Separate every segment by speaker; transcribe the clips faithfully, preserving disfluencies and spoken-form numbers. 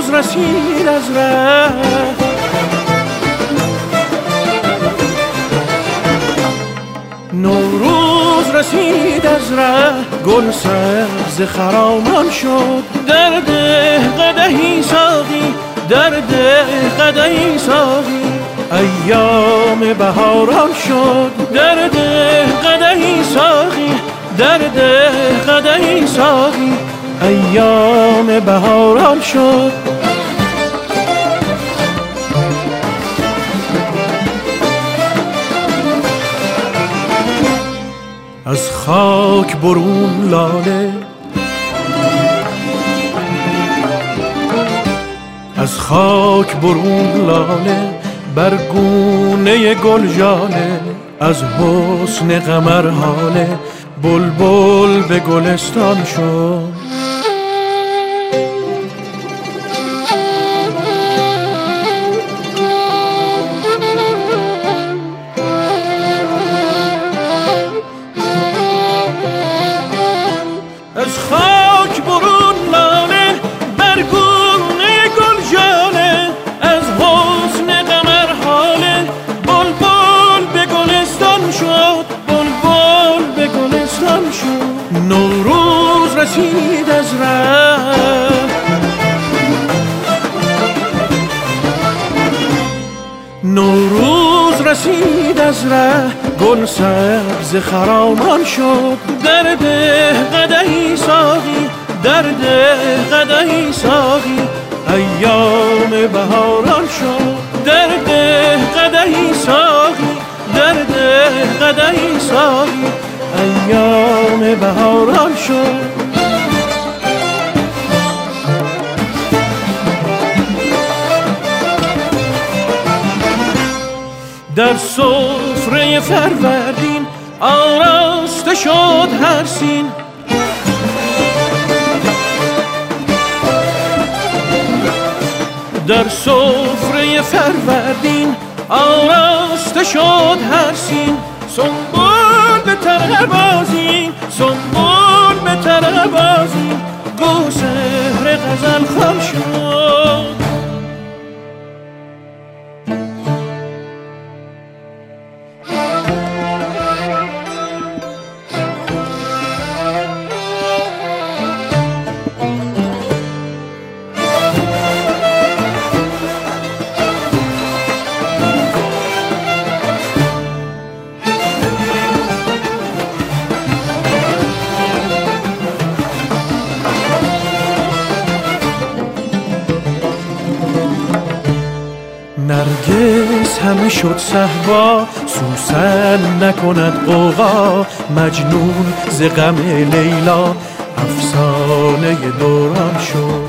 Speaker 1: نوروز رسید از ره، نوروز رسید از ره، گل سبز خرامان شد. در ده قدحی ساقی، در ده قدحی ساقی، ایام بهاران شد. در ده قدحی ساقی، در ده قدحی ساقی، ایام بهاران شد. از خاک برون لاله، از خاک برون لاله، بر گونه گل ژاله. از حسن قمر هاله، بلبل به گلستان شد. از خاک برون لاله، بر گونه گل ژاله. از حسن قمر هاله، بلبل به گلستان شد. بلبل به گلستان شد. نوروز رسید از ره، نوروز رسید از ره، گل سبز خرامان شد. در ده قدحی ساقی، در ده قدحی ساقی، ایام بهاران شد. در ده قدحی ساقی، در ده قدحی ساقی، ایام بهاران شد. در سفره فروردین آراسته شد هر سین. در سفره فروردین آراسته شد هر سین. سنبول به طرح بازین، سنبول به طرح بازین، گو سحر غزل خوان شد. نرگس همه شد صهبا، سوسن نکند غوغا. مجنون ز غم لیلا، افسانه دوران شد.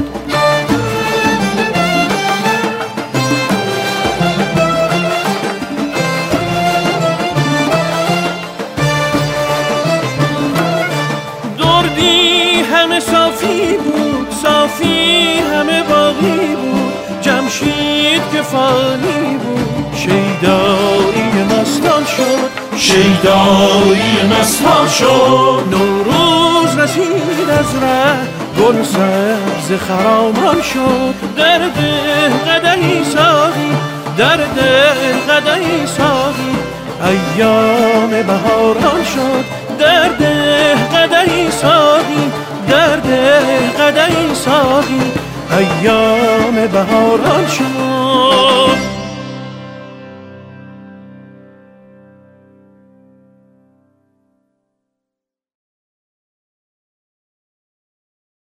Speaker 1: دردی همه صافی بود، صافی همه باقی بود. جمشید که فانی بود، شیدایی مستان شد. شیدایی مستان شد. نوروز رسید از ره، گل سبز خرامان شد. در ده قدحی ساقی، در ده قدحی ساقی، ایام بهاران شد. در ده قدحی ساقی، در ده قدحی ساقی، ایام بهاران شد.